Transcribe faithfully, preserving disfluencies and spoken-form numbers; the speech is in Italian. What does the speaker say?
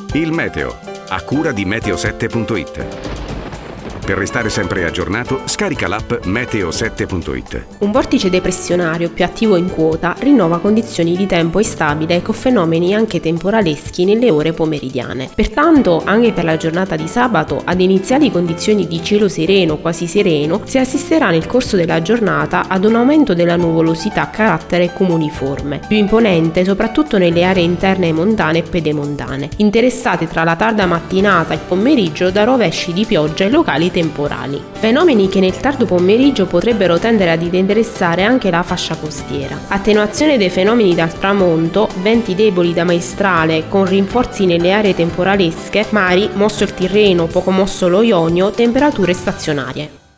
Il meteo, a cura di meteo sette punto it. Per restare sempre aggiornato, scarica l'app meteo sette punto it. Un vortice depressionario più attivo in quota rinnova condizioni di tempo instabile con fenomeni anche temporaleschi nelle ore pomeridiane. Pertanto, anche per la giornata di sabato, ad iniziali condizioni di cielo sereno, quasi sereno, si assisterà nel corso della giornata ad un aumento della nuvolosità a carattere comuniforme, più imponente soprattutto nelle aree interne montane e pedemontane, interessate tra la tarda mattinata e il pomeriggio da rovesci di pioggia e locali temporali. Fenomeni che nel tardo pomeriggio potrebbero tendere ad interessare anche la fascia costiera. Attenuazione dei fenomeni dal tramonto, venti deboli da maestrale con rinforzi nelle aree temporalesche, mari, mosso il Tirreno, poco mosso lo Ionio, temperature stazionarie.